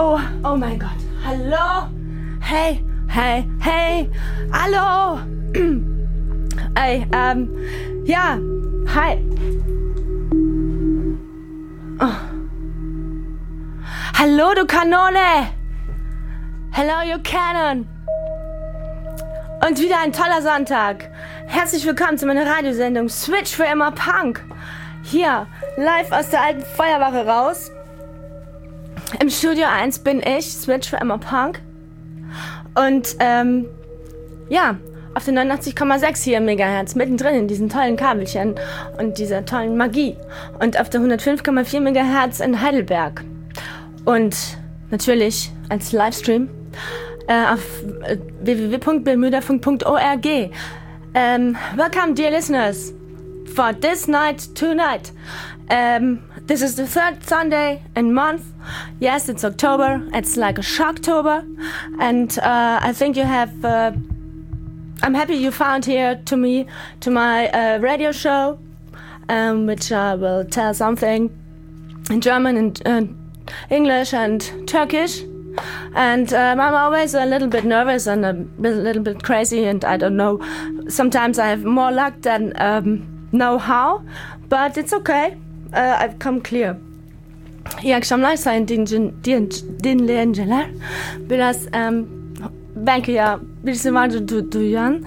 Hallo! Oh mein Gott. Hallo! Hey, hey, hey! Hallo! Ey, ja. Hi. Oh. Hallo, du Kanone! Hello, you Cannon! Und wieder ein toller Sonntag. Herzlich willkommen zu meiner Radiosendung Switch für immer Punk. Hier, live aus der alten Feuerwache raus. Im Studio 1 bin ich, Switch für immer Punk. Und, ja, auf den 89,6 hier im Megahertz, mittendrin in diesen tollen Kabelchen und dieser tollen Magie. Und auf der 105,4 Megahertz in Heidelberg. Und natürlich als Livestream auf www.bermudafunk.org. Welcome, dear listeners, for this night tonight. This is the third Sunday in month. Yes, it's October. It's like a Shocktober, and I think you have. I'm happy you found here to my radio show, which will tell something in German and English and Turkish. And I'm always a little bit nervous and a little bit crazy, and I don't know. Sometimes I have more luck than know-how, but it's okay. I've come clear. Jak som lajsa din lengeler, biraz belki ya birisi vardır duyan.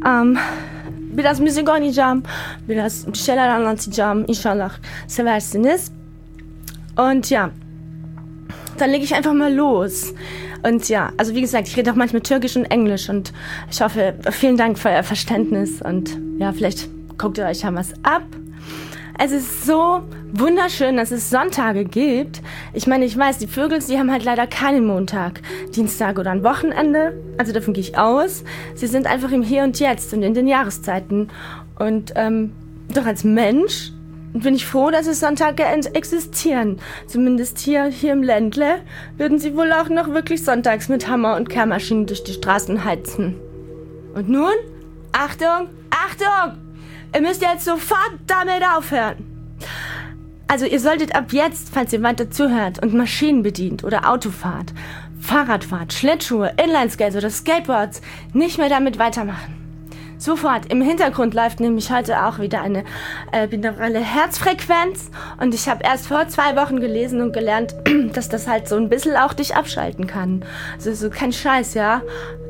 Biraz müzik oynayacağım, biraz bir şeyler anlatacağım. İnşallah seversiniz. Und ja, dann lege ich einfach mal los. Und ja, also wie gesagt, ich rede auch manchmal Türkisch und Englisch und ich hoffe, vielen Dank für euer Verständnis und ja, vielleicht guckt ihr euch ja was ab. Es ist so wunderschön, dass es Sonntage gibt. Ich meine, ich weiß, die Vögel, die haben halt leider keinen Montag, Dienstag oder ein Wochenende. Also davon gehe ich aus. Sie sind einfach im Hier und Jetzt und in den Jahreszeiten. Und doch als Mensch bin ich froh, dass es Sonntage existieren. Zumindest hier im Ländle würden sie wohl auch noch wirklich sonntags mit Hammer und Kehrmaschinen durch die Straßen heizen. Und nun, Achtung, Achtung! Ihr müsst jetzt sofort damit aufhören. Also ihr solltet ab jetzt, falls ihr weiter zuhört und Maschinen bedient oder Auto fahrt, Fahrrad fahrt, Schlittschuhe, Inlineskates oder Skateboards, nicht mehr damit weitermachen. Sofort. Im Hintergrund läuft nämlich heute auch wieder eine binaurale Herzfrequenz und ich habe erst vor 2 Wochen gelesen und gelernt, dass das halt so ein bisschen auch dich abschalten kann. Also so kein Scheiß, ja.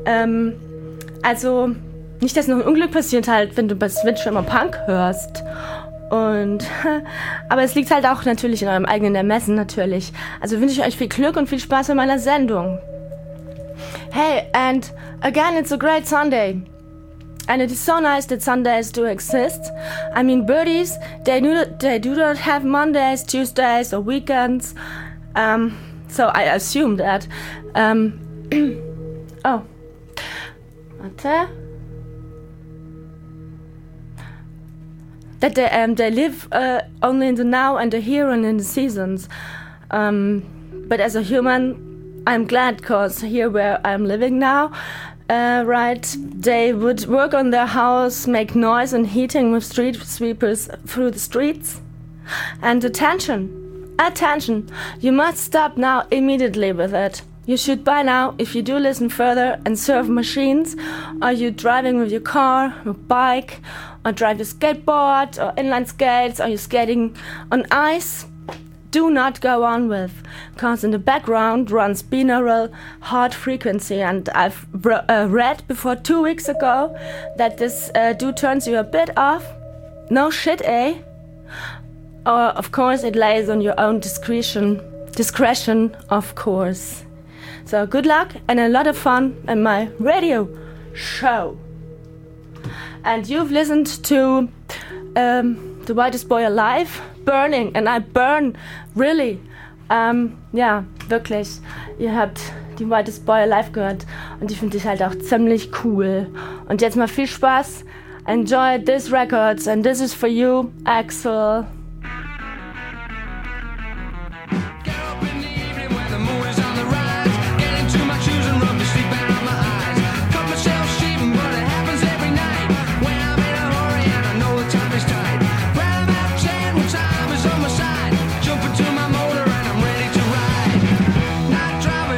Also nicht, dass noch ein Unglück passiert halt, wenn du bei Switch immer Punk hörst. Und aber es liegt halt auch natürlich in eurem eigenen Ermessen natürlich. Also wünsche ich euch viel Glück und viel Spaß bei meiner Sendung. Hey, and again it's a great Sunday. And it is so nice that Sundays do exist. I mean, birdies, they do not have Mondays, Tuesdays or weekends. So I assume that. Oh. Warte. That they live only in the now and the here and in the seasons. But as a human, I'm glad because here where I'm living now, right, they would work on their house, make noise and heating with street sweepers through the streets. And attention, you must stop now immediately with it. You should by now, if you do listen further and serve machines, are you driving with your car, your bike, or drive your skateboard, or inline skates, or you skating on ice, do not go on with, because in the background runs binaural hard frequency, and I've read before 2 weeks ago that this do turns you a bit off. No shit, eh? Or of course it lays on your own discretion, of course. So good luck and a lot of fun in my radio show. And you've listened to The Whitest Boy Alive, Burning, and I burn, really. Ja, wirklich. Ihr habt die Whitest Boy Alive gehört und die finde ich halt auch ziemlich cool. Und jetzt mal viel Spaß. Enjoy this records and this is for you, Axel. Time is on my side. Jump into my motor and I'm ready to ride. Not driving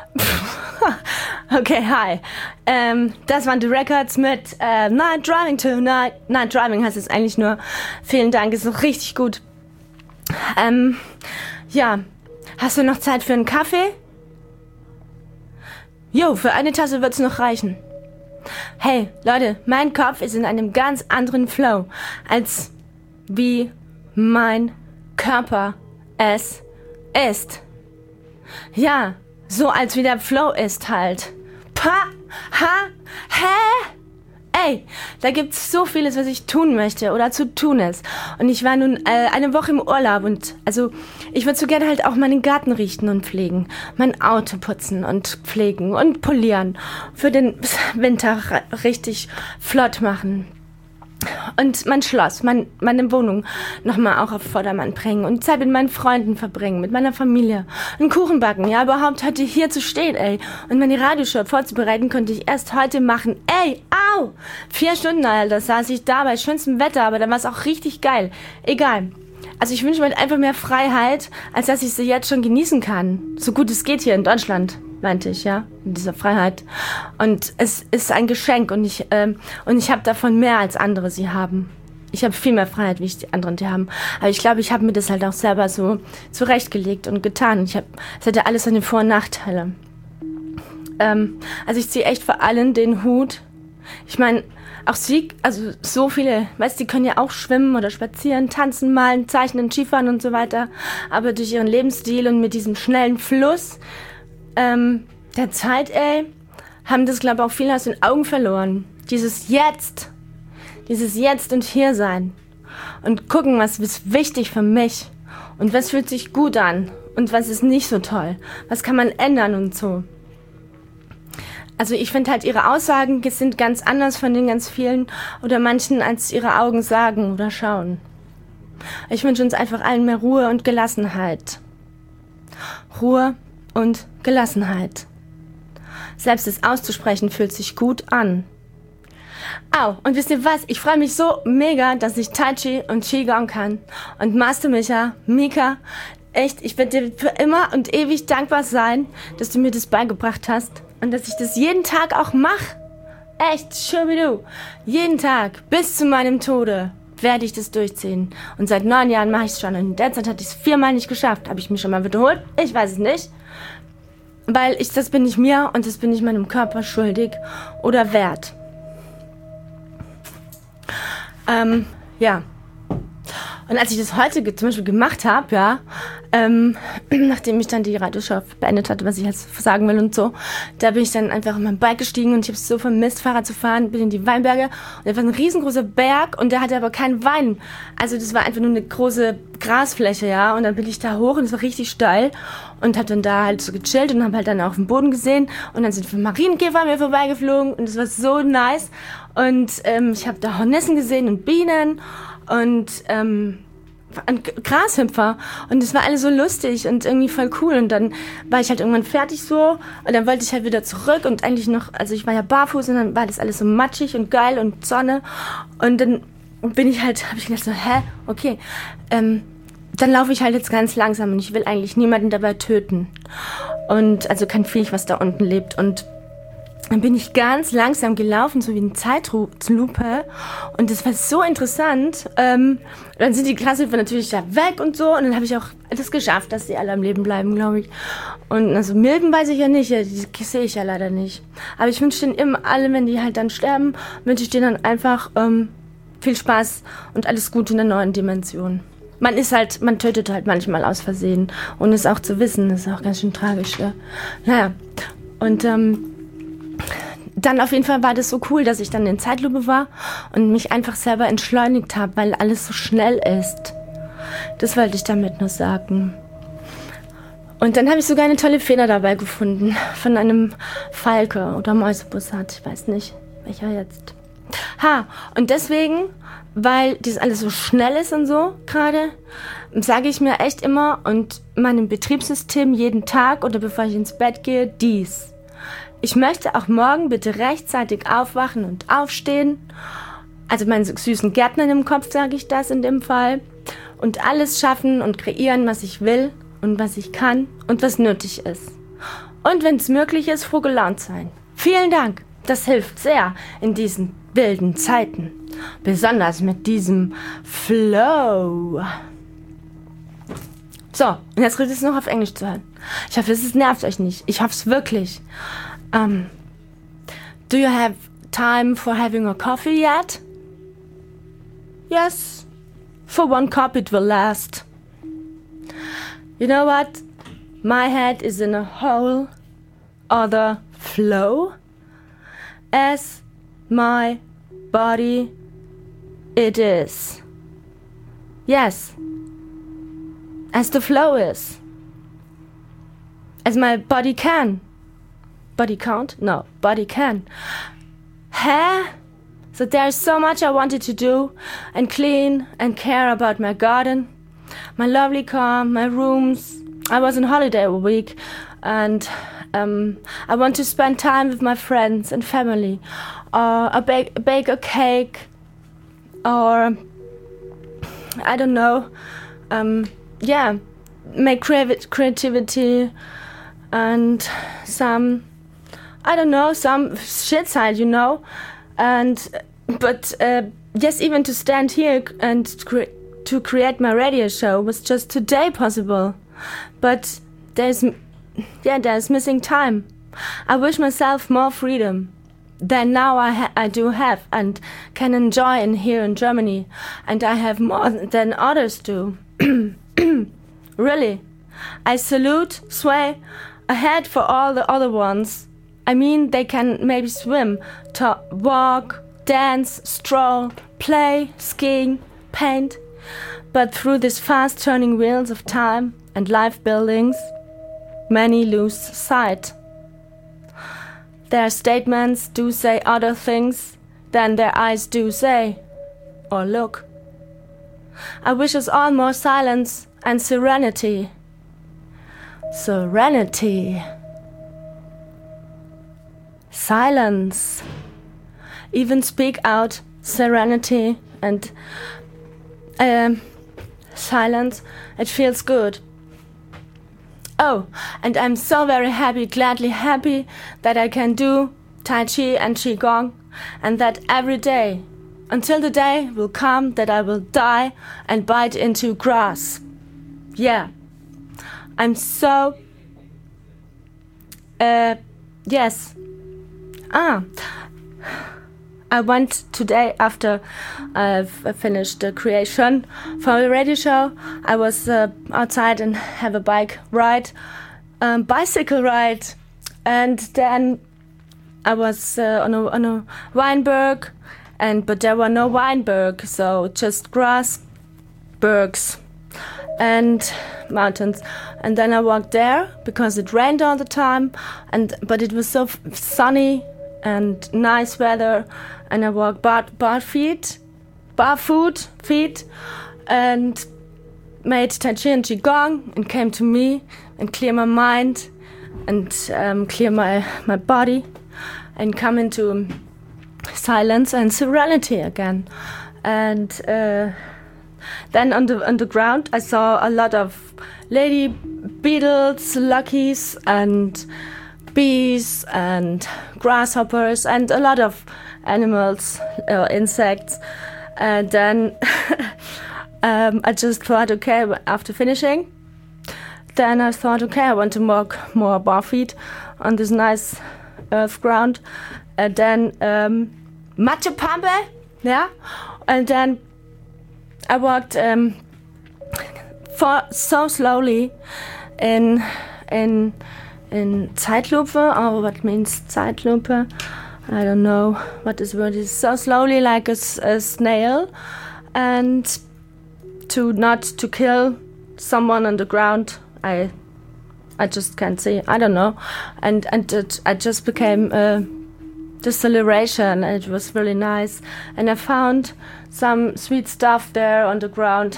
Okay, hi. Das waren die Records mit Night Driving Tonight. Night Driving heißt es eigentlich nur. Vielen Dank, ist noch richtig gut. Ja, hast du noch Zeit für einen Kaffee? Jo, für eine Tasse wird's noch reichen. Hey, Leute, mein Kopf ist in einem ganz anderen Flow, als wie mein Körper es ist. Ja, so als wie der Flow ist halt. Ey, da gibt's so vieles, was ich tun möchte oder zu tun ist. Und ich war nun eine Woche im Urlaub und also ich würde so gerne halt auch meinen Garten richten und pflegen, mein Auto putzen und pflegen und polieren, für den Winter richtig flott machen. Und mein Schloss, meine Wohnung nochmal auch auf Vordermann bringen und Zeit mit meinen Freunden verbringen, mit meiner Familie. Einen Kuchen backen, ja, überhaupt heute hier zu stehen, ey. Und meine Radioshow vorzubereiten konnte ich erst heute machen. Ey, au! 4 Stunden, Alter, saß ich da bei schönstem Wetter, aber dann war es auch richtig geil. Egal. Also ich wünsche mir halt einfach mehr Freiheit, als dass ich sie jetzt schon genießen kann. So gut es geht hier in Deutschland, meinte ich, ja, in dieser Freiheit. Und es ist ein Geschenk und ich habe davon mehr als andere sie haben. Ich habe viel mehr Freiheit, wie die anderen die haben. Aber ich glaube, ich habe mir das halt auch selber so zurechtgelegt und getan. Es hatte alles seine Vor- und Nachteile. Also ich ziehe echt vor allen den Hut. Ich meine, auch sie, also so viele, weißt du, die können ja auch schwimmen oder spazieren, tanzen, malen, zeichnen, Skifahren und so weiter. Aber durch ihren Lebensstil und mit diesem schnellen Fluss der Zeit, ey, haben das, glaube ich, auch viele aus den Augen verloren. Dieses Jetzt und hier sein und gucken, was ist wichtig für mich und was fühlt sich gut an und was ist nicht so toll, was kann man ändern und so. Also ich finde halt, ihre Aussagen sind ganz anders von den ganz vielen oder manchen, als ihre Augen sagen oder schauen. Ich wünsche uns einfach allen mehr Ruhe und Gelassenheit. Ruhe und Gelassenheit. Selbst es auszusprechen fühlt sich gut an. Au, und wisst ihr was? Ich freue mich so mega, dass ich Tai Chi und Qigong kann. Und Master Mika, echt, ich werde dir für immer und ewig dankbar sein, dass du mir das beigebracht hast. Und dass ich das jeden Tag auch mache. Echt, schubidu. Jeden Tag, bis zu meinem Tode, werde ich das durchziehen. Und seit 9 Jahren mache ich es schon. Und in der Zeit hatte ich es 4-mal nicht geschafft. Habe ich mich schon mal wiederholt? Ich weiß es nicht. Weil das bin ich mir und das bin ich meinem Körper schuldig oder wert. Ja. Und als ich das heute zum Beispiel gemacht habe, ja, nachdem ich dann die Radioshow beendet hatte, was ich jetzt sagen will und so, da bin ich dann einfach auf mein Bike gestiegen und ich habe es so vermisst, Fahrrad zu fahren, bin in die Weinberge und da war ein riesengroßer Berg und der hatte aber keinen Wein. Also das war einfach nur eine große Grasfläche, ja, und dann bin ich da hoch und es war richtig steil und habe dann da halt so gechillt und habe halt dann auf den Boden gesehen und dann sind Marienkäfer an mir vorbeigeflogen und es war so nice und ich habe da Hornissen gesehen und Bienen und Grashüpfer und das war alles so lustig und irgendwie voll cool und dann war ich halt irgendwann fertig so und dann wollte ich halt wieder zurück und eigentlich noch, also ich war ja barfuß und dann war das alles so matschig und geil und Sonne und dann bin ich halt, habe ich gedacht so, okay, dann laufe ich halt jetzt ganz langsam und ich will eigentlich niemanden dabei töten und also kein Viech, was da unten lebt und dann bin ich ganz langsam gelaufen, so wie eine Zeitlupe. Und das war so interessant. Dann sind die Grashüpfer natürlich da weg und so. Und dann habe ich auch das geschafft, dass die alle am Leben bleiben, glaube ich. Und also Milben weiß ich ja nicht, die sehe ich ja leider nicht. Aber ich wünsche denen immer alle, wenn die halt dann sterben, wünsche ich denen dann einfach viel Spaß und alles Gute in der neuen Dimension. Man tötet halt manchmal aus Versehen. Und es auch zu wissen, ist auch ganz schön tragisch. Ja? Naja, und dann auf jeden Fall war das so cool, dass ich dann in Zeitlupe war und mich einfach selber entschleunigt habe, weil alles so schnell ist. Das wollte ich damit nur sagen. Und dann habe ich sogar eine tolle Feder dabei gefunden von einem Falke oder Mäusebussard, ich weiß nicht, welcher jetzt. Und deswegen, weil das alles so schnell ist und so gerade, sage ich mir echt immer und meinem Betriebssystem jeden Tag oder bevor ich ins Bett gehe, dies. Ich möchte auch morgen bitte rechtzeitig aufwachen und aufstehen. Also meinen süßen Gärtnern im Kopf sage ich das in dem Fall. Und alles schaffen und kreieren, was ich will und was ich kann und was nötig ist. Und wenn es möglich ist, froh gelaunt sein. Vielen Dank. Das hilft sehr in diesen wilden Zeiten. Besonders mit diesem Flow. So, und jetzt redet es noch auf Englisch zu hören. Ich hoffe, es nervt euch nicht. Ich hoffe es wirklich. Do you have time for having a coffee yet? Yes. For one cup it will last. You know what? My head is in a whole other flow as my body it is. Yes. As the flow is. As my body can. Body can't? No, body can. So there's so much I wanted to do and clean and care about my garden, my lovely car, my rooms. I was on holiday a week and I want to spend time with my friends and family, or bake a cake, or I don't know, make creativity and some shit side, but even to stand here and to create my radio show was just today possible. But there's missing time. I wish myself more freedom than now I do have and can enjoy here in Germany, and I have more than others do. Really, I sway ahead for all the other ones. I mean, they can maybe swim, walk, dance, stroll, play, skiing, paint, but through these fast-turning wheels of time and life buildings, many lose sight. Their statements do say other things than their eyes do say or look. I wish us all more silence and serenity. Serenity. Silence. Even speak out serenity and silence. It feels good. Oh, and I'm so very happy, gladly happy that I can do Tai Chi and Qigong, and that every day, until the day will come that I will die and bite into grass. Yeah. I'm so... yes. I went today, after I've finished the creation for the radio show, I was outside and have a bicycle ride, and then I was on a Weinberg, but there were no Weinberg, so just grass bergs and mountains. And then I walked there because it rained all the time, but it was so sunny and nice weather, and I walked barefoot feet, and made Tai Chi and Qigong, and came to me and clear my mind and clear my body and come into silence and serenity again. And then on the ground I saw a lot of lady beetles, luckies, and bees and grasshoppers and a lot of animals, insects. And then I just thought, okay, after finishing, then I thought, okay, I want to walk more barefoot on this nice earth ground. And then Machu Pambe, yeah. And then I walked so slowly in Zeitlupe, or what means Zeitlupe? I don't know what this word is. So slowly, like a snail, and not to kill someone on the ground. I just can't see. I don't know, and I just became deceleration. It was really nice, and I found some sweet stuff there on the ground.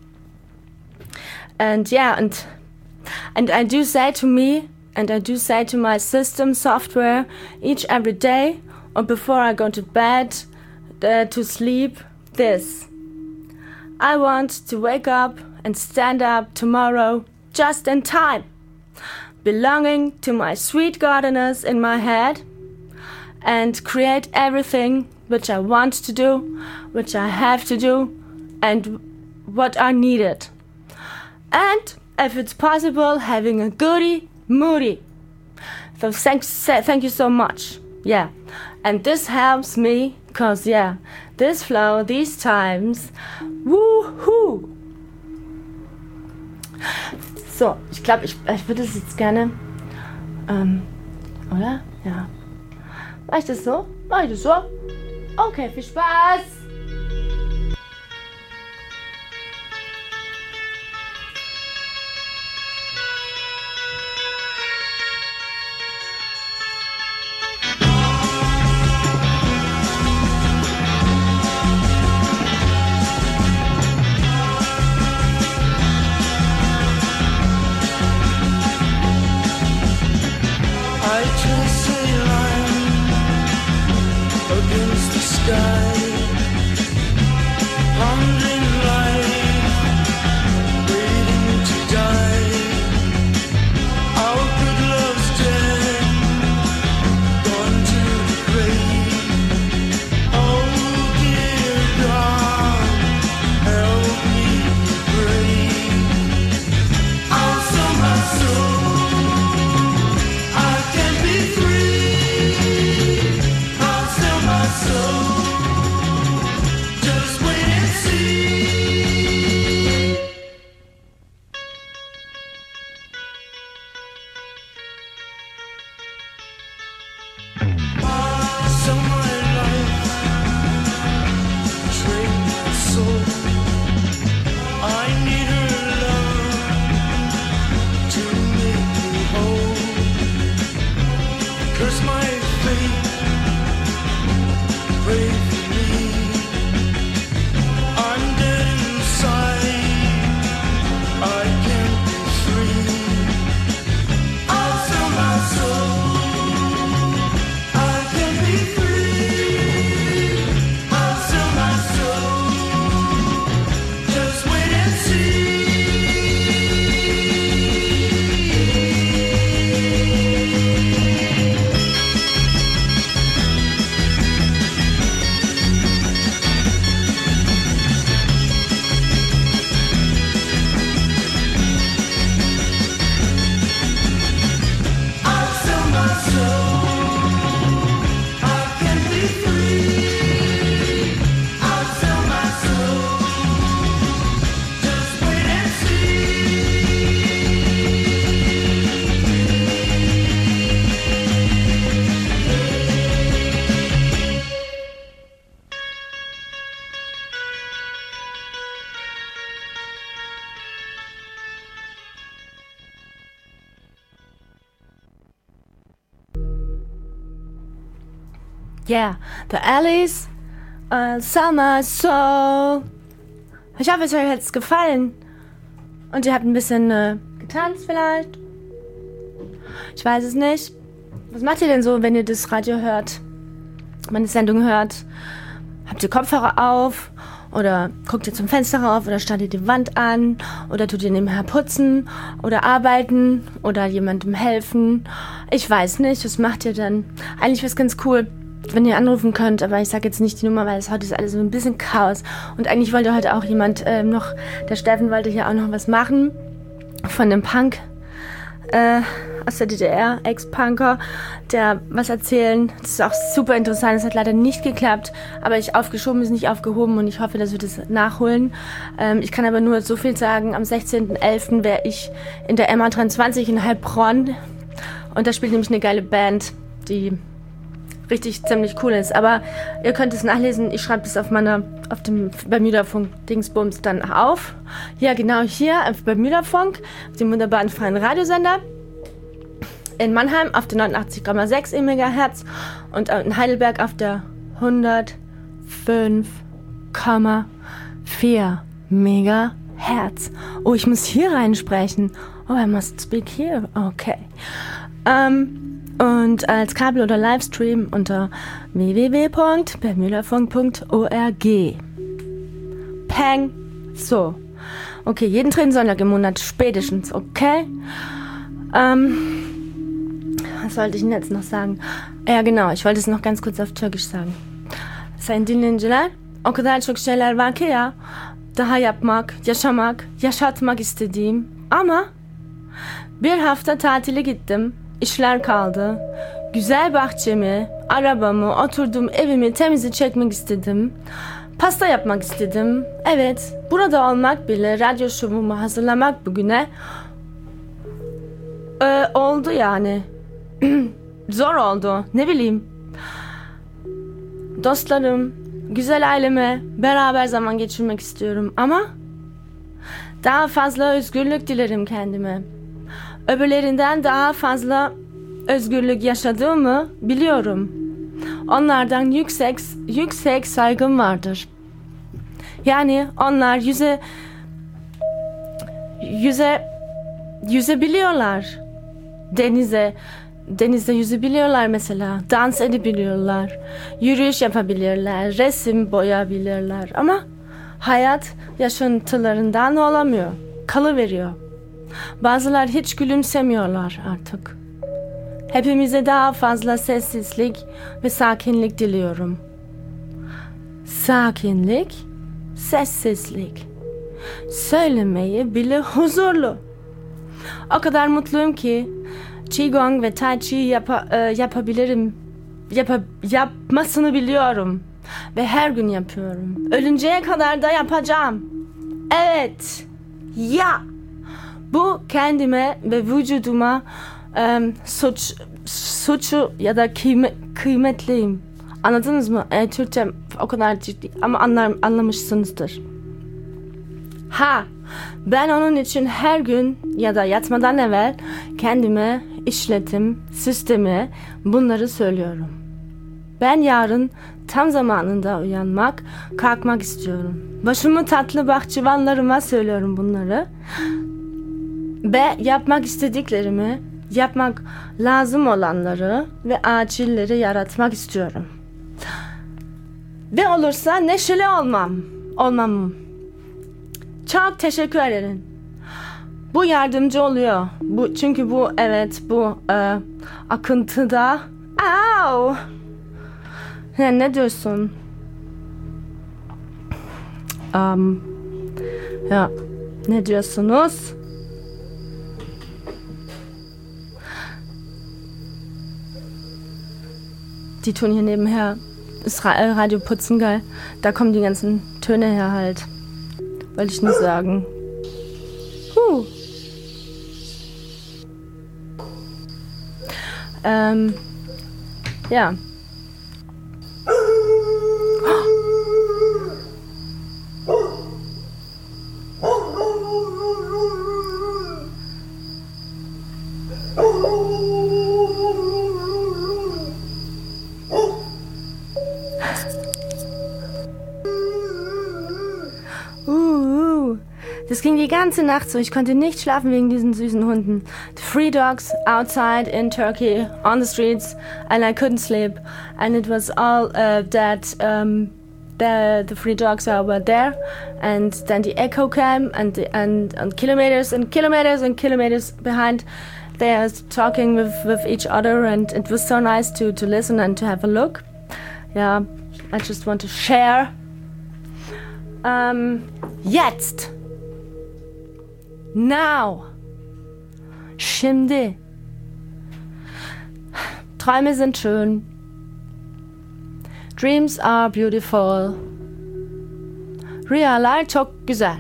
And yeah, and I do say to me, and I do say to my system software every day, or before I go to bed, to sleep, this: I want to wake up and stand up tomorrow just in time, belonging to my sweet gardeners in my head and create everything which I want to do, which I have to do, and what are needed. And if it's possible, having a goody moody. So thank you so much. Yeah. And this helps me, cause this flow, these times, woohoo. So, ich glaube, ich würde es jetzt gerne, oder? Ja. Mach ich das so? Okay, viel Spaß! Yeah, the Alice, Summer Soul. Ich hoffe, es hat euch jetzt gefallen. Und ihr habt ein bisschen getanzt vielleicht. Ich weiß es nicht. Was macht ihr denn so, wenn ihr das Radio hört? Meine Sendung hört? Habt ihr Kopfhörer auf? Oder guckt ihr zum Fenster rauf? Oder starrt ihr die Wand an? Oder tut ihr nebenher putzen? Oder arbeiten? Oder jemandem helfen? Ich weiß nicht. Was macht ihr denn? Eigentlich wäre es ganz cool, wenn ihr anrufen könnt, aber ich sage jetzt nicht die Nummer, weil es heute ist alles so ein bisschen Chaos. Und eigentlich wollte heute auch jemand noch, der Steffen wollte hier auch noch was machen von dem Punk aus der DDR, Ex-Punker, der was erzählen. Das ist auch super interessant, es hat leider nicht geklappt, aber aufgeschoben ist nicht aufgehoben und ich hoffe, dass wir das nachholen. Ich kann aber nur so viel sagen, am 16.11. wäre ich in der MA23 in Heilbronn und da spielt nämlich eine geile Band, die richtig ziemlich cool ist, aber ihr könnt es nachlesen, ich schreibe das auf dem Bermuda-Funk-Dingsbums dann auf. Ja, genau hier auf Bermuda-Funk, auf dem wunderbaren freien Radiosender in Mannheim auf der 89,6 MHz und in Heidelberg auf der 105,4 MHz. Oh, ich muss hier reinsprechen. Oh, I must speak here. Okay. Und als Kabel- oder Livestream unter www.bermudafunk.org. Peng. So. Okay, jeden dritten Sonntag im Monat spätestens, okay? Was sollte ich denn jetzt noch sagen? Ja genau, ich wollte es noch ganz kurz auf Türkisch sagen. Sayın dinleyiciler, o kadar çok şeyler var ki ya, daha yapmak, yaşamak, yaşatmak istediğim. Ama bir hafta tatile gittim, işler kaldı. Güzel bahçemi, arabamı, oturduğum evimi temizi çekmek istedim. Pasta yapmak istedim. Evet, burada olmak bile, radyo şovumu hazırlamak bugüne oldu yani. Zor oldu, ne bileyim. Dostlarım, güzel aileme beraber zaman geçirmek istiyorum ama daha fazla özgürlük dilerim kendime. Öbürlerinden daha fazla özgürlük yaşadığımı biliyorum. Onlardan yüksek saygım vardır. Yani onlar yüzebiliyorlar. Denizde yüzebiliyorlar mesela. Dans edebiliyorlar. Yürüyüş yapabilirler. Resim boyayabilirler. Ama hayat yaşantılarından olamıyor. Kalıveriyor. Bazılar hiç gülümsemiyorlar artık. Hepimize daha fazla sessizlik ve sakinlik diliyorum. Sakinlik, sessizlik. Söylemeyi bile huzurlu. O kadar mutluyum ki Qigong ve Tai Chi yapabilirim. Yapmasını biliyorum. Ve her gün yapıyorum. Ölünceye kadar da yapacağım. Evet. Ya. Bu kendime ve vücuduma suçu ya da kıymetliyim. Anladınız mı? Türkçe o kadar ciddi ama anlamışsınızdır. Ben onun için her gün ya da yatmadan evvel kendime işletim, sistemi bunları söylüyorum. Ben yarın tam zamanında kalkmak istiyorum. Başımı tatlı bahçıvanlarıma söylüyorum bunları. Ve yapmak istediklerimi, yapmak lazım olanları ve acilleri yaratmak istiyorum. Ve olursa neşeli olmam. Çok teşekkür ederim. Bu yardımcı oluyor. Çünkü bu akıntıda. Ne diyorsun? Ja, ne diyorsunuz? Die tun hier nebenher Israel Radio putzen, geil. Da kommen die ganzen Töne her halt. Wollte ich nur sagen. Ja. Das ging die ganze Nacht so. Ich konnte nicht schlafen wegen diesen süßen Hunden. The free dogs outside in Turkey on the streets, and I couldn't sleep. And it was all that the free dogs were there, and then the echo came, and kilometers and kilometers and kilometers behind. They are talking with each other, and it was so nice to listen and to have a look. Yeah, I just want to share. Jetzt. Now. Şimdi. Träume sind schön. Dreams are beautiful. Rüyalar çok güzel.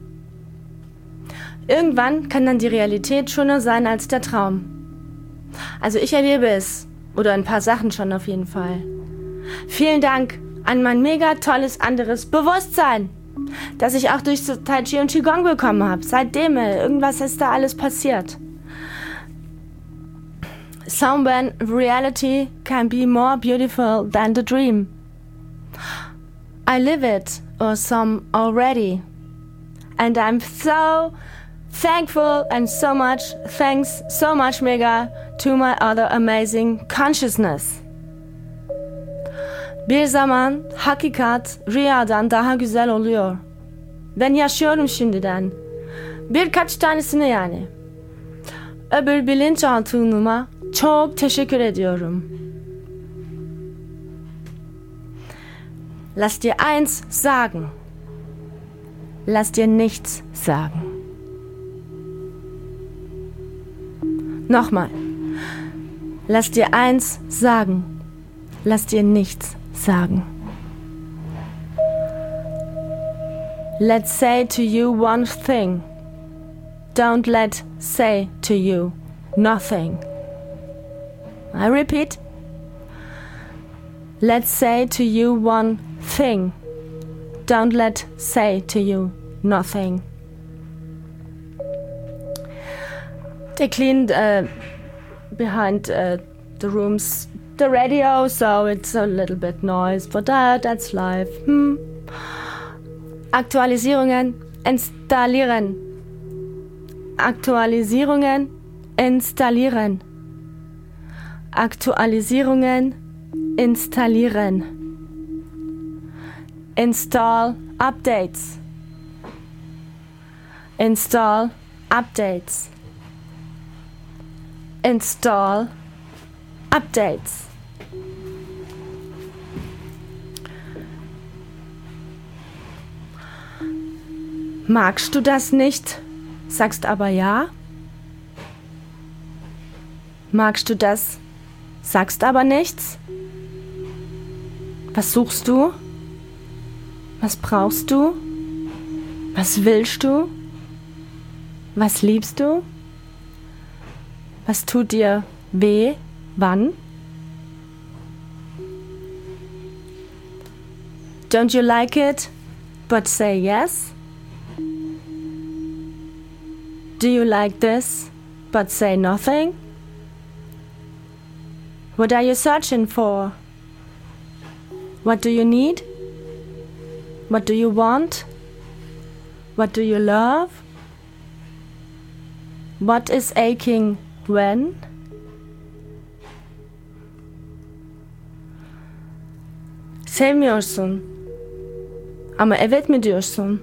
Irgendwann kann dann die Realität schöner sein als der Traum. Also ich erlebe es. Oder ein paar Sachen schon auf jeden Fall. Vielen Dank an mein mega tolles anderes Bewusstsein, das ich auch durch Tai Chi und Qigong bekommen habe. Seitdem irgendwas ist da alles passiert. Somewhen reality can be more beautiful than the dream. I live it, or some already. And I'm so thankful and thanks so much mega to my other amazing consciousness. Bir zaman hakikat rüyadan daha güzel oluyor. Ben yaşıyorum şimdiden. Birkaç tanesini yani. Öbür bilinçaltımıma Çok teşekkür ediyorum. Lass dir eins sagen. Lass dir nichts sagen. Nochmal. Lass dir eins sagen. Lass dir nichts sagen. Let's say to you one thing. Don't let say to you nothing. I repeat. Let's say to you one thing. Don't let say to you nothing. They cleaned behind the rooms the radio, so it's a little bit noise, but that's life. Aktualisierungen installieren. Aktualisierungen installieren. Aktualisierungen installieren. Install updates. Install updates. Install updates. Magst du das nicht? Sagst aber ja. Magst du das? Sagst aber nichts. Was suchst du? Was brauchst du? Was willst du? Was liebst du? Was tut dir weh? Wann? Don't you like it, but say yes? Do you like this, but say nothing? What are you searching for? What do you need? What do you want? What do you love? What is aching when? Sevmiyorsun. Ama evet mi diyorsun?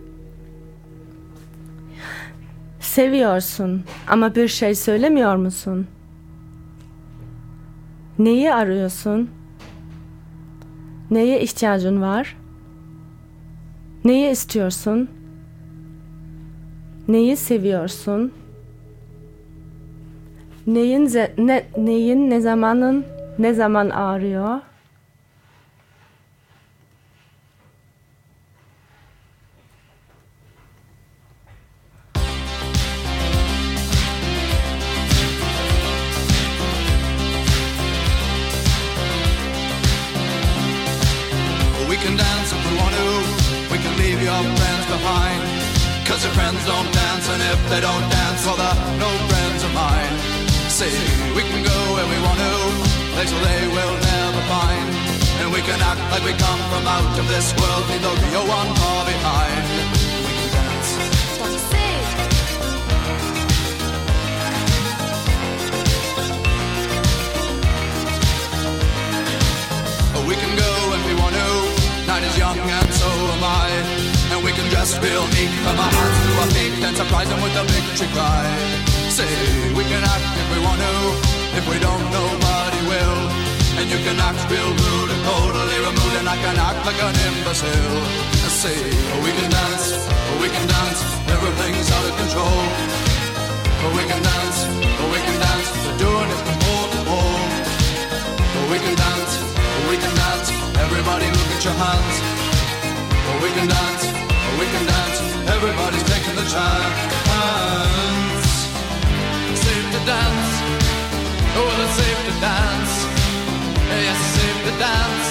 Seviyorsun ama bir şey söylemiyor musun? Neyi arıyorsun? Neye ihtiyacın var? Neyi istiyorsun? Neyi seviyorsun? Neyin ne zaman ağrıyor? We can dance if we want to. We can leave your friends behind. 'Cause your friends don't dance, and if they don't dance, well, they're no friends of mine. See, we can go where we want to, places they will never find. And we can act like we come from out of this world, leave the real one far behind. We can dance. We can go when we want to. Night is young and so am I. And we can dress real neat from our hands to our feet and surprise them with a victory cry. Say, we can act if we want to. If we don't, nobody will. And you can act real rude and totally removed, and I can act like an imbecile. Say, we can dance, everything's out of control. We can dance, we're doing it from pole to pole. We can dance, everybody look at your hands. We can dance, everybody's taking the chance. Safe to dance, well it's safe to dance. Yes, it's safe to dance.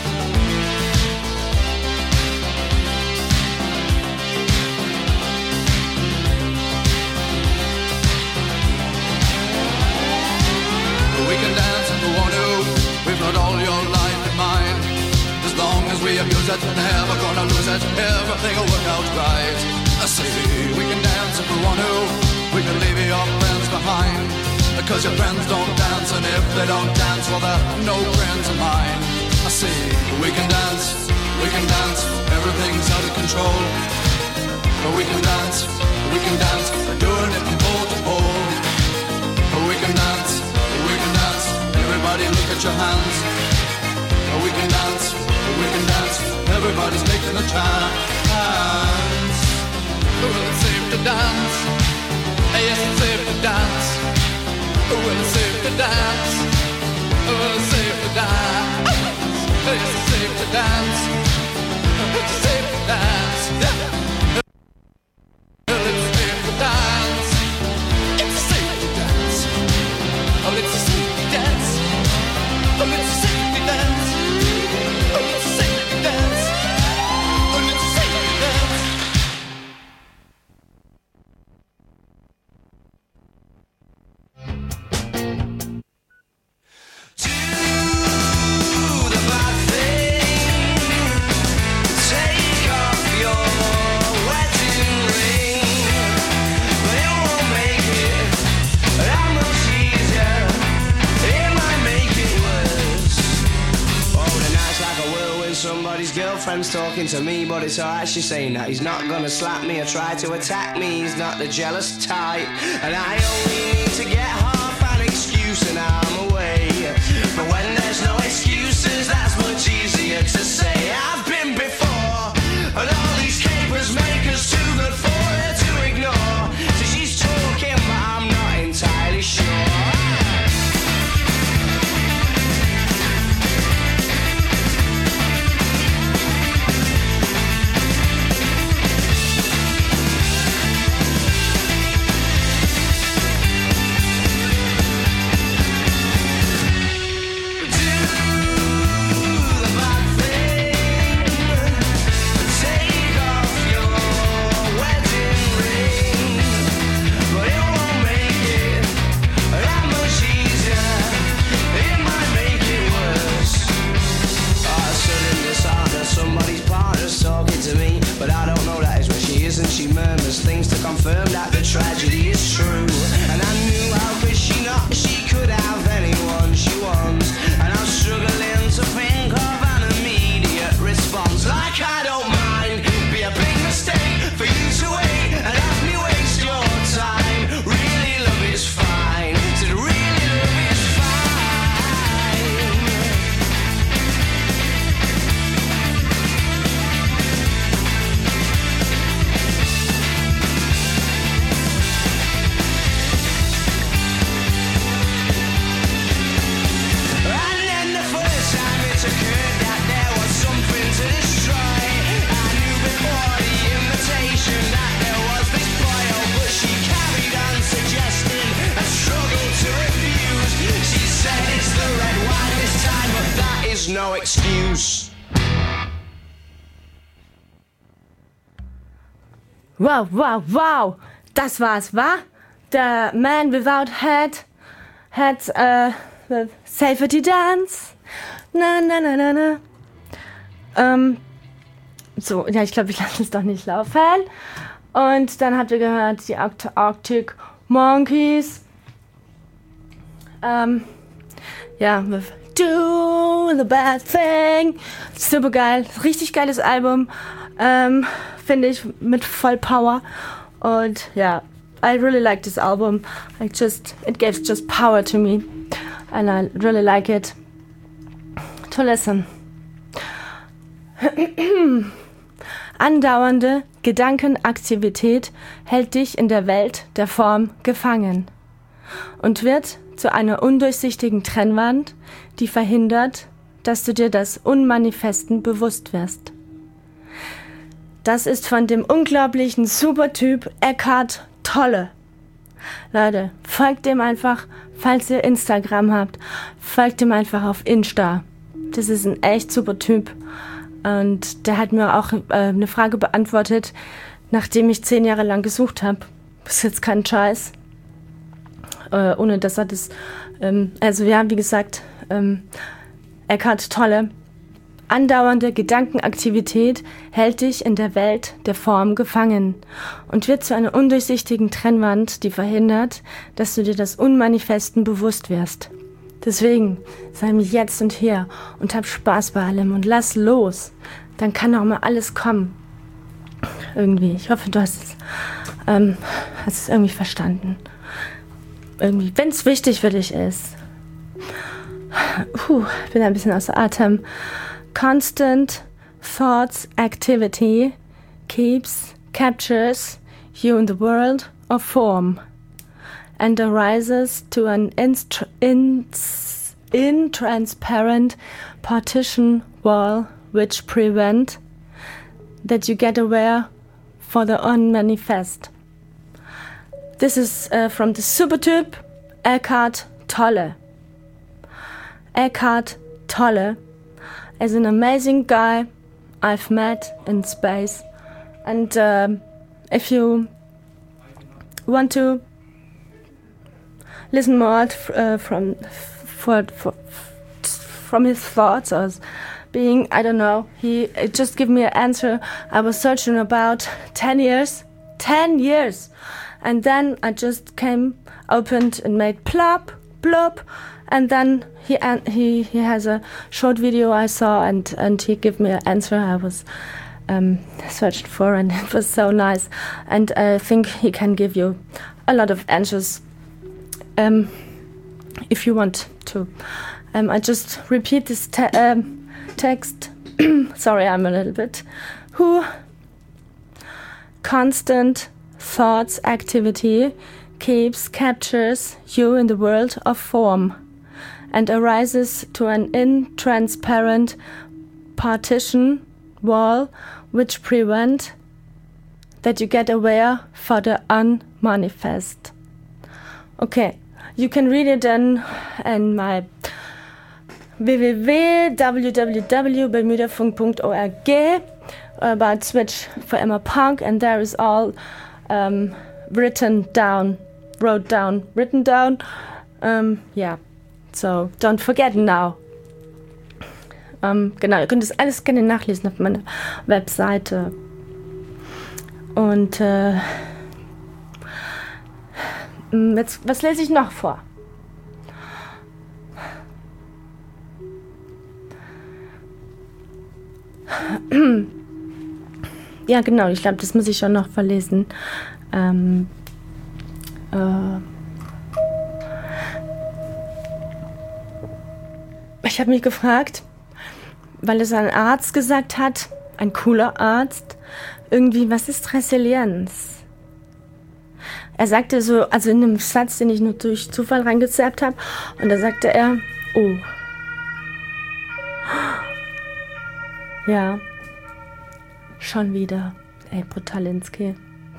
We can dance if we want to. We've got all your life in mind. As long as we abuse it, never gonna lose it. Everything will work out right. I say we can dance if we want to. We can leave your friends behind. Because your friends don't dance, and if they don't dance, well, they're no friends of mine. I say we can dance, everything's out of control. But we can dance, we're doing it from pole to pole. But we can dance, everybody's taking a chance. Well, it's safe to dance. Yes, it's safe to dance. Well, it's safe to dance. Well, it's safe to dance. Yes, it's safe to dance. It's safe to dance. Well, it's safe to dance. It's safe to dance. Oh, it's a safety dance. Oh, it's a safety dance. Oh, it's a safety dance. Oh, it's a safety dance. Do the bad thing. Take off your wedding ring. But it won't make it that much easier. It might make it worse. Oh, the night's like a whirlwind. Somebody's girlfriend's talking to me, but it's alright, she's saying that he's not gonna slap me or try to attack me. He's not the jealous type, and I only need to get half an excuse and I'm away. But when there's no excuses, that's much easier to say. I've been before, and all these capers make us too good for her to ignore. So she's talking, but I'm not entirely sure. She murmurs things to confirm that the tragedy is true. And I knew how could she not? She could have anyone she wants. And I'm struggling to think of an immediate response. Like I don't mind, be a big mistake for you to wait and have me waste your time. Really love is fine. Said really love is fine. And then the first time it occurred that there was something to destroy, I knew before the invitation that there was this boy. Oh, but she carried on suggesting and struggled to refuse. She said it's the red wine this time, but that is no excuse. Wow, wow, wow. Das war's, wa? The Man Without Head had the Safety Dance. Na, na, na, na, na. So, ja, ich glaube, ich lasse es doch nicht laufen. Und dann habt ihr gehört, die Arctic Monkeys. Ja, with Do the Bad Thing. Super geil. Richtig geiles Album. Finde ich, mit voll Power. Und ja, I really like this album. It gives just power to me. And I really like it to listen. Andauernde Gedankenaktivität hält dich in der Welt der Form gefangen und wird zu einer undurchsichtigen Trennwand, die verhindert, dass du dir das Unmanifesten bewusst wirst. Das ist von dem unglaublichen Supertyp Eckhart Tolle. Leute, folgt dem einfach, falls ihr Instagram habt. Folgt dem einfach auf Insta. Das ist ein echt super Typ. Und der hat mir auch eine Frage beantwortet, nachdem ich 10 Jahre lang gesucht habe. Das ist jetzt kein Scheiß. Ohne dass er das... also ja, wie gesagt, Eckhart Tolle. Andauernde Gedankenaktivität hält dich in der Welt der Form gefangen und wird zu einer undurchsichtigen Trennwand, die verhindert, dass du dir das Unmanifesten bewusst wirst. Deswegen sei mir jetzt und hier und hab Spaß bei allem und lass los. Dann kann auch mal alles kommen. Irgendwie. Ich hoffe, du hast es irgendwie verstanden. Irgendwie, wenn es wichtig für dich ist. Ich bin ein bisschen außer Atem. Constant thoughts activity captures you in the world of form and arises to an intransparent partition wall which prevent that you get aware for the unmanifest. This is from the Supertyp Eckhart Tolle. Eckhart Tolle is an amazing guy I've met in space, and if you want to listen more from his thoughts or being, I don't know, he just gave me an answer. I was searching about 10 years, and then I just opened and made plop, blop, and then he has a short video I saw, and he gave me an answer I was searched for, and it was so nice. And I think he can give you a lot of answers if you want to. I just repeat this text. Sorry, I'm a little bit. Who constant thoughts activity captures you in the world of form and arises to an intransparent partition wall which prevent that you get aware for the unmanifest. Okay, you can read it in my www.bermudafunk.org about Switch for Emma Punk, and there is all written down. Yeah, so don't forget now. Genau, ihr könnt das alles gerne nachlesen auf meiner Webseite. Und jetzt, was lese ich noch vor? Ja, genau, ich glaube, das muss ich schon noch verlesen. Ich habe mich gefragt, weil es ein Arzt gesagt hat, ein cooler Arzt, irgendwie, was ist Resilienz? Er sagte so, also in einem Satz, den ich nur durch Zufall reingezerrt habe, und da sagte er, oh. Ja, schon wieder. Ey, Brutalinski.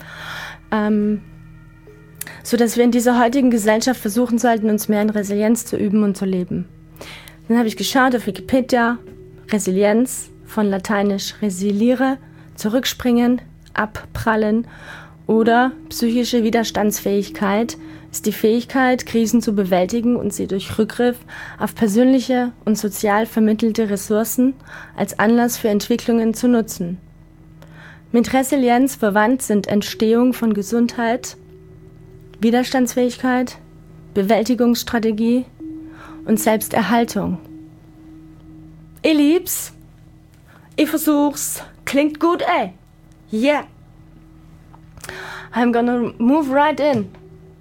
So dass wir in dieser heutigen Gesellschaft versuchen sollten, uns mehr in Resilienz zu üben und zu leben. Dann habe ich geschaut auf Wikipedia, Resilienz, von lateinisch resiliere, zurückspringen, abprallen, oder psychische Widerstandsfähigkeit ist die Fähigkeit, Krisen zu bewältigen und sie durch Rückgriff auf persönliche und sozial vermittelte Ressourcen als Anlass für Entwicklungen zu nutzen. Mit Resilienz verwandt sind Entstehung von Gesundheit, Widerstandsfähigkeit, Bewältigungsstrategie und Selbsterhaltung. Ich lieb's, ich versuch's, klingt gut, ey. Yeah. I'm gonna move right in.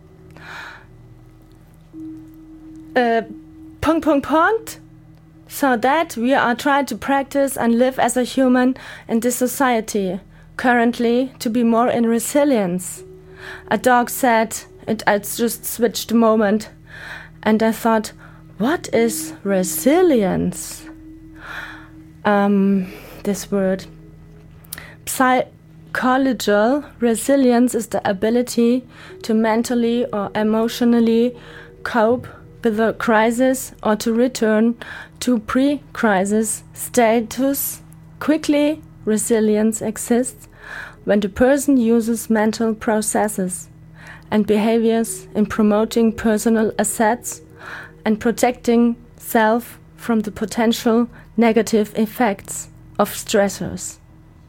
So that we are trying to practice and live as a human in this society, currently to be more in resilience. A dog said, I just switched a moment, and I thought, what is resilience? This word. Psychological resilience is the ability to mentally or emotionally cope with a crisis or to return to pre-crisis status quickly. Resilience exists when the person uses mental processes and behaviors in promoting personal assets and protecting self from the potential negative effects of stressors.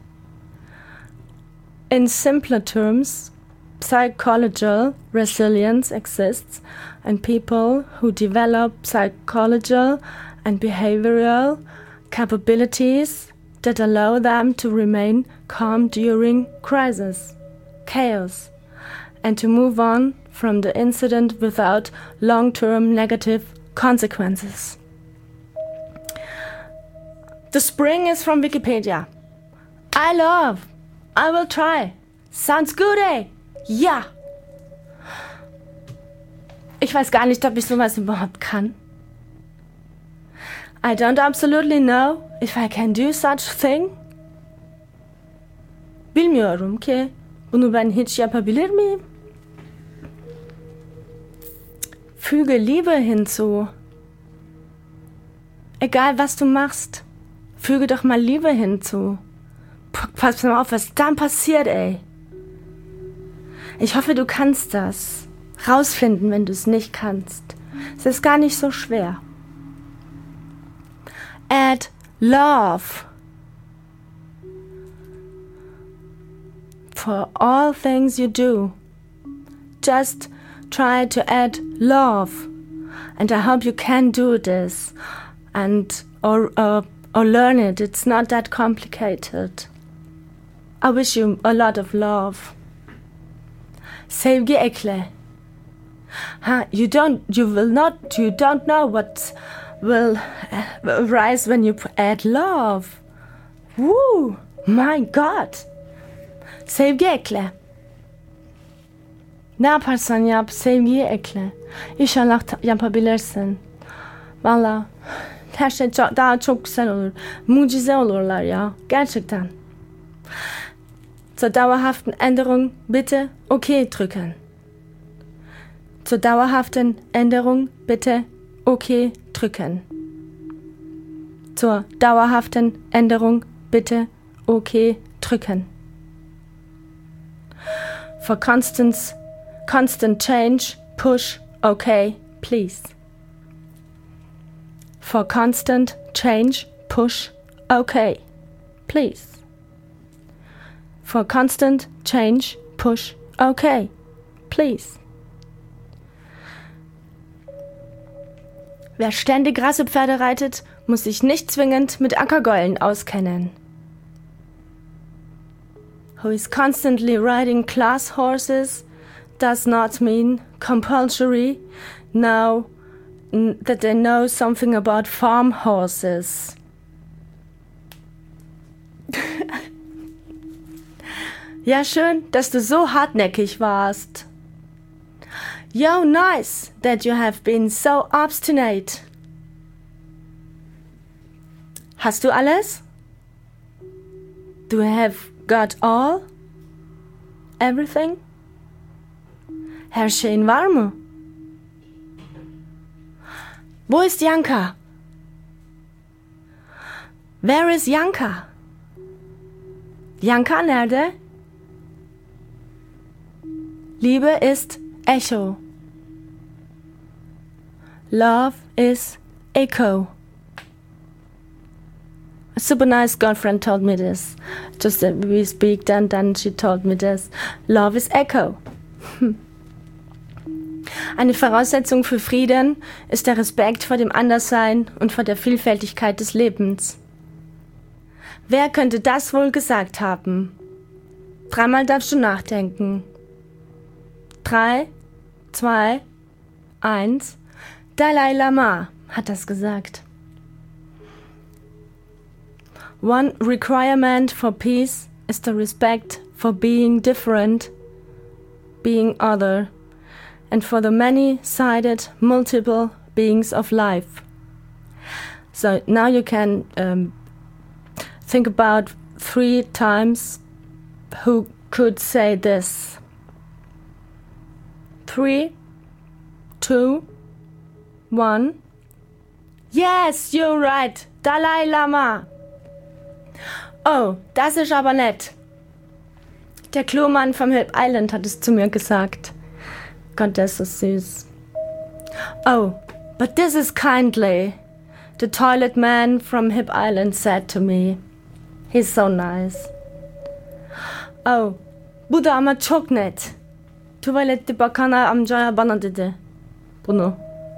In simpler terms, psychological resilience exists in people who develop psychological and behavioral capabilities that allow them to remain calm during crisis, chaos, and to move on from the incident without long-term negative consequences. The spring is from Wikipedia. I love. I will try. Sounds good, eh? Ja. Ich weiß gar nicht, ob ich sowas überhaupt kann. I don't absolutely know if I can do such thing. Bilmiyorum ki bunu ben hiç yapabilir miyim? Füge Liebe hinzu. Egal was du machst, füge doch mal Liebe hinzu. Pass mal auf, was dann passiert, ey. Ich hoffe, du kannst das. Rausfinden, wenn du es nicht kannst. Es ist gar nicht so schwer. Add love. For all things you do, just try to add love. And I hope you can do this and or learn it. It's not that complicated. I wish you a lot of love. Sevgi ekle. You don't know what will rise when you add love. Woo, my God. Sevgi ekle. Ne yaparsan yap, sevgiyi ekle. İnşallah yapabilirsin. Valla her şey daha çok güzel olur. Mucize olurlar ya. Gerçekten. Zur dauerhaften Änderung bitte OK drücken. Zur dauerhaften Änderung bitte OK drücken. Zur dauerhaften Änderung bitte OK drücken. For constant change, push OK, please. For constant change, push OK, please. For constant change, push OK, please. Wer ständig Rassepferde reitet, muss sich nicht zwingend mit Ackergäulen auskennen. Who is constantly riding class horses does not mean compulsory now that they know something about farm horses. Ja, schön, dass du so hartnäckig warst. Yo, nice that you have been so obstinate. Hast du alles? Do you have got all? Everything? Her şeyin var mı? Wo ist Janka? Where is Janka? Janka nerede? Liebe ist Echo. Love is echo. A super nice girlfriend told me this. Just that we speak, and then she told me this. Love is echo. Eine Voraussetzung für Frieden ist der Respekt vor dem Anderssein und vor der Vielfältigkeit des Lebens. Wer könnte das wohl gesagt haben? 3-mal darfst du nachdenken. 3, 2, 1. Dalai Lama hat das gesagt. One requirement for peace is the respect for being different, being other, and for the many-sided, multiple beings of life. So now you can think about 3 times who could say this. 3, 2, 1. Yes, you're right. Dalai Lama. Oh, das ist aber nett. Der Klomann vom Hip Island hat es zu mir gesagt. Gott, der ist so süß. Oh, but this is kindly. The toilet man from Hip Island said to me. He's so nice. Oh, bu da ama çok net. Tuvalette bakana amcaya bana dedi. Bunu.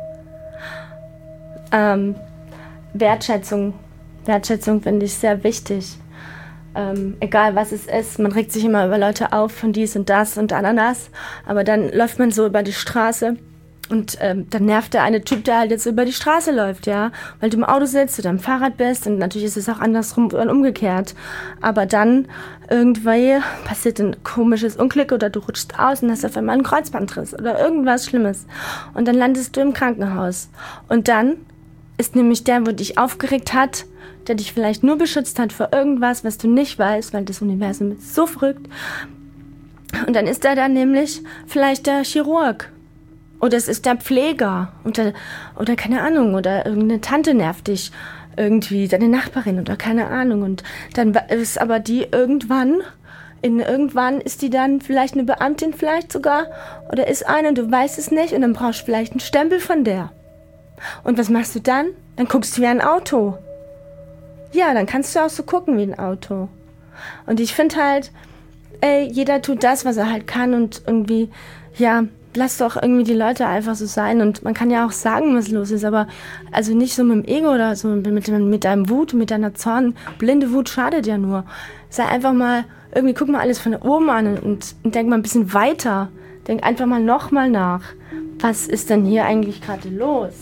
Wertschätzung finde ich sehr wichtig. Egal was es ist, man regt sich immer über Leute auf von dies und das und Ananas, aber dann läuft man so über die Straße Und dann nervt der eine Typ, der halt jetzt über die Straße läuft, ja, weil du im Auto sitzt oder im Fahrrad bist und natürlich ist es auch andersrum und umgekehrt. Aber dann irgendwie passiert ein komisches Unglück oder du rutschst aus und hast auf einmal einen Kreuzbandriss oder irgendwas Schlimmes. Und dann landest du im Krankenhaus. Und dann ist nämlich der, wo dich aufgeregt hat, der dich vielleicht nur beschützt hat vor irgendwas, was du nicht weißt, weil das Universum ist so verrückt. Und dann ist er dann nämlich vielleicht der Chirurg. Oder es ist der Pfleger oder keine Ahnung, oder irgendeine Tante nervt dich irgendwie, deine Nachbarin oder keine Ahnung. Und dann ist aber die irgendwann ist die dann vielleicht eine Beamtin vielleicht sogar oder ist eine und du weißt es nicht und dann brauchst du vielleicht einen Stempel von der. Und was machst du dann? Dann guckst du wie ein Auto. Ja, dann kannst du auch so gucken wie ein Auto. Und ich finde halt, jeder tut das, was er halt kann und irgendwie, ja, lass doch irgendwie die Leute einfach so sein und man kann ja auch sagen, was los ist, aber also nicht so mit dem Ego oder so, mit deinem Wut, mit deiner Zorn. Blinde Wut schadet ja nur. Sei einfach mal, irgendwie guck mal alles von oben an und denk mal ein bisschen weiter. Denk einfach mal nochmal nach. Was ist denn hier eigentlich gerade los?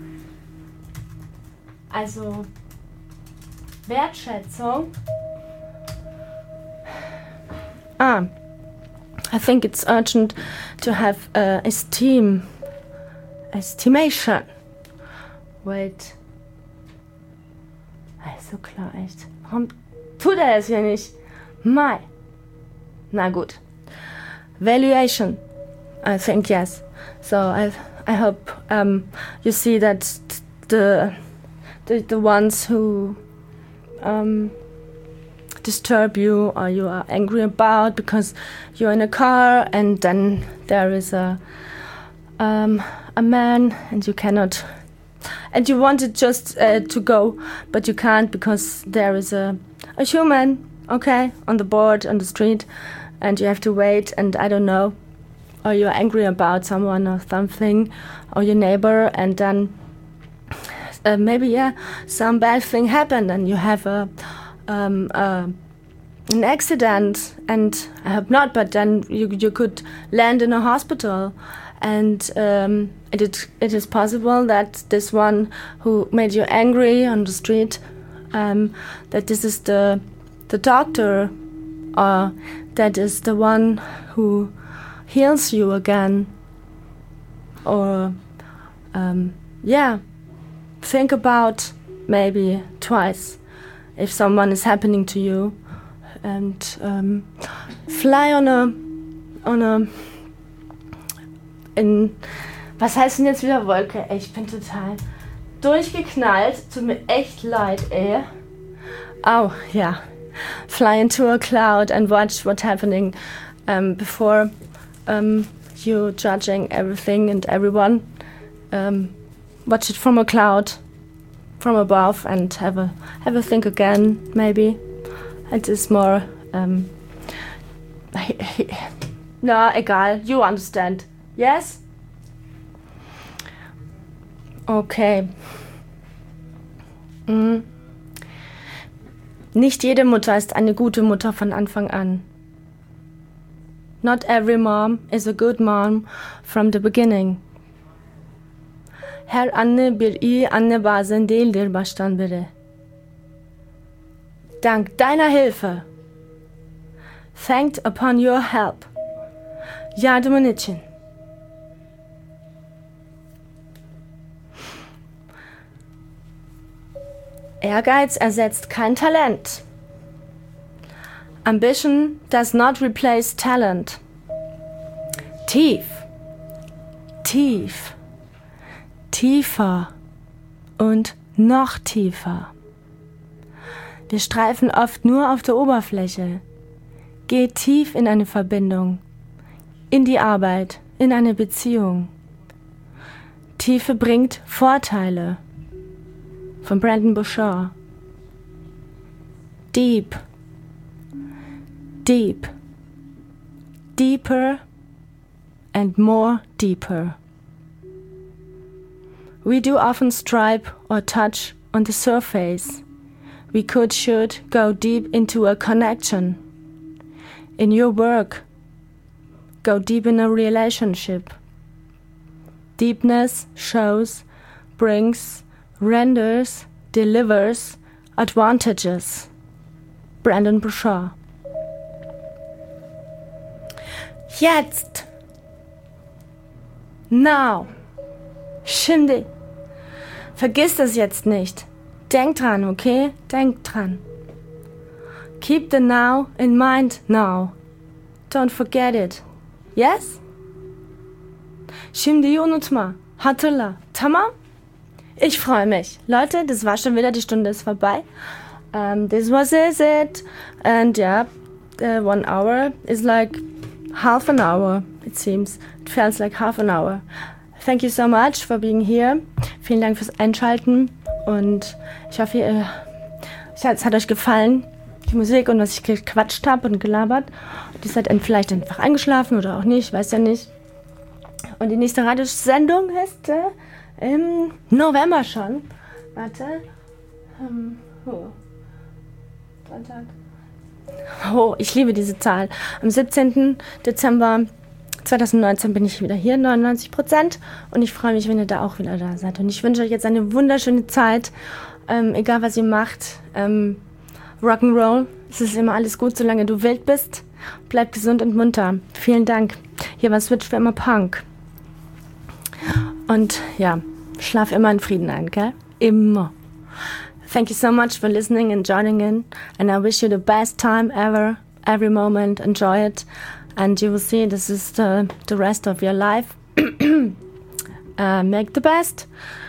Also, Wertschätzung. I think it's urgent to have estimation. Wait. Also klar, echt. Warum tut er das hier nicht? Mai. Na gut. Valuation. I think yes. So I hope you see that the ones who disturb you or you are angry about because you're in a car and then there is a man and you cannot and you wanted just to go but you can't because there is a human on the board on the street and you have to wait and I don't know or you're angry about someone or something or your neighbor and then maybe some bad thing happened and you have an accident, and I hope not, but then you could land in a hospital, and it is possible that this one who made you angry on the street, that this is the doctor, or that is the one who heals you again, or think about maybe twice if someone is happening to you. And fly was heißt denn jetzt wieder Wolke? Ey, ich bin total durchgeknallt. Tut mir echt leid, ey. Oh, yeah. Fly into a cloud and watch what's happening before you judging everything and everyone. Watch it from a cloud, from above, and have a think again, maybe. It is more, na, egal, you understand. Yes? Okay. Nicht jede Mutter ist eine gute Mutter von Anfang an. Not every mom is a good mom from the beginning. Her anne bir iyi anne bazen değildir baştan beri. Dank deiner Hilfe. Thanked upon your help. Yardımın için. Ehrgeiz ersetzt kein Talent. Ambition does not replace talent. Tief. Tief. Tiefer. Und noch tiefer. Wir streifen oft nur auf der Oberfläche. Geh tief in eine Verbindung, in die Arbeit, in eine Beziehung. Tiefe bringt Vorteile. Von Brandon Bouchard. Deep. Deep. Deeper and more deeper. We do often stripe or touch on the surface. We should go deep into a connection. In your work, go deep in a relationship. deepness, shows, brings, renders, delivers, advantages. Brandon Burchard. Jetzt. Now. Şimdi. Vergiss das jetzt nicht. Denk dran, okay? Denk dran. Keep the now in mind now. Don't forget it. Yes? Şimdiyi unutma. Hatırla. Tamam? Ich freue mich. Leute, das war schon wieder, die Stunde ist vorbei. This was it. And yeah, 1 hour is like half an hour, it seems. It feels like half an hour. Thank you so much for being here. Vielen Dank fürs Einschalten. Und ich hoffe, es hat euch gefallen, die Musik und was ich gequatscht habe und gelabert. Und ihr seid vielleicht einfach eingeschlafen oder auch nicht, weiß ja nicht. Und die nächste Radiosendung ist im November schon. Warte. Sonntag. Oh, ich liebe diese Zahl. Am 17. Dezember 2019 bin ich wieder hier, 99%. Und ich freue mich, wenn ihr da auch wieder da seid. Und ich wünsche euch jetzt eine wunderschöne Zeit. Egal, was ihr macht. Rock'n'Roll. Es ist immer alles gut, solange du wild bist. Bleib gesund und munter. Vielen Dank. Hier war Switch für immer Punk. Und ja, schlaf immer in Frieden ein, gell? Immer. Thank you so much for listening and joining in. And I wish you the best time ever. Every moment. Enjoy it. And you will see this is the rest of your life. Make the best.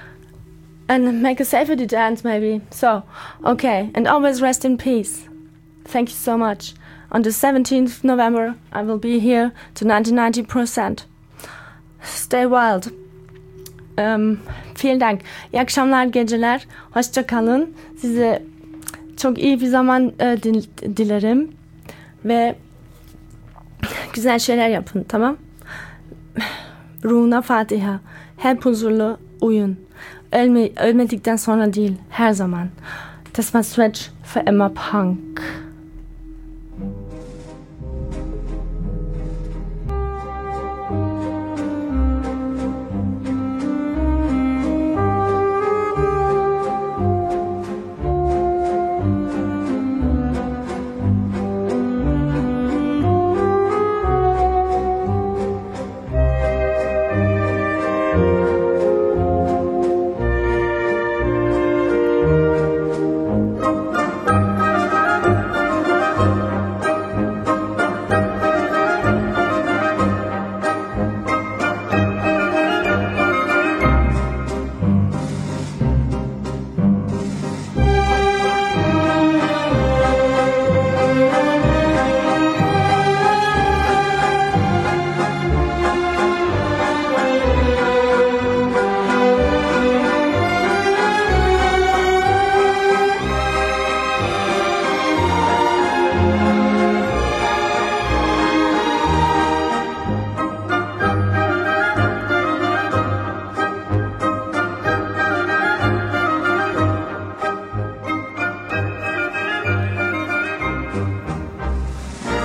And make a safety dance, maybe. So, okay. And always rest in peace. Thank you so much. On the 17th November, I will be here to 90%. Stay wild. Vielen Dank. İyi akşamlar, geceler. Hoşça kalın. Size çok iyi bir zaman dilerim. Ve güzel şeyler yapın, tamam? Ruhuna Fatiha. Hep huzurlu uyun. Ölmedikten sonra değil, her zaman. Das war Switch für immer Punk.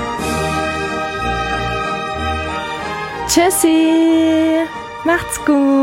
Tschüssi, macht's gut.